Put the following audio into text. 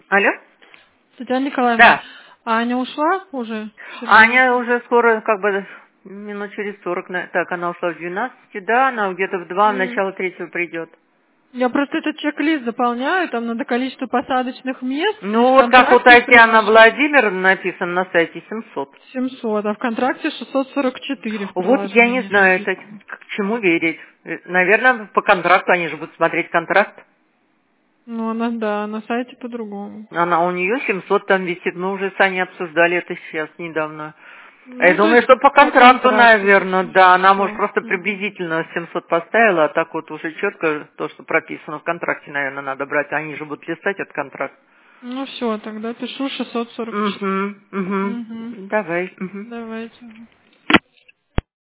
Алло? Татьяна Николаевна, Да. Аня ушла уже? Аня уже скоро, минут через 40. Так, она ушла в 12, да, она где-то в 2, в начало 3 придет. Я просто этот чек-лист заполняю, там надо количество посадочных мест, и Ну, в вот как у контракте Татьяны приложение Владимировны написано на сайте 700. 700, а в контракте 644 в Вот я не приложении знаю, это написано. к чему верить. Наверное, по контракту, они же будут смотреть контракт. Ну, она, да, на сайте по-другому. У нее 700 там висит, мы уже с Аней обсуждали это сейчас недавно. Я Ну, то думаю, есть что по по контракту, контракту наверное, пишем. да, она может Все. просто приблизительно 700 поставила, а так вот уже четко то, что прописано в контракте, наверное, надо брать. Они же будут листать этот контракт. Ну все, тогда пишу 644. Угу, угу. Угу. Давай. Угу. Давайте.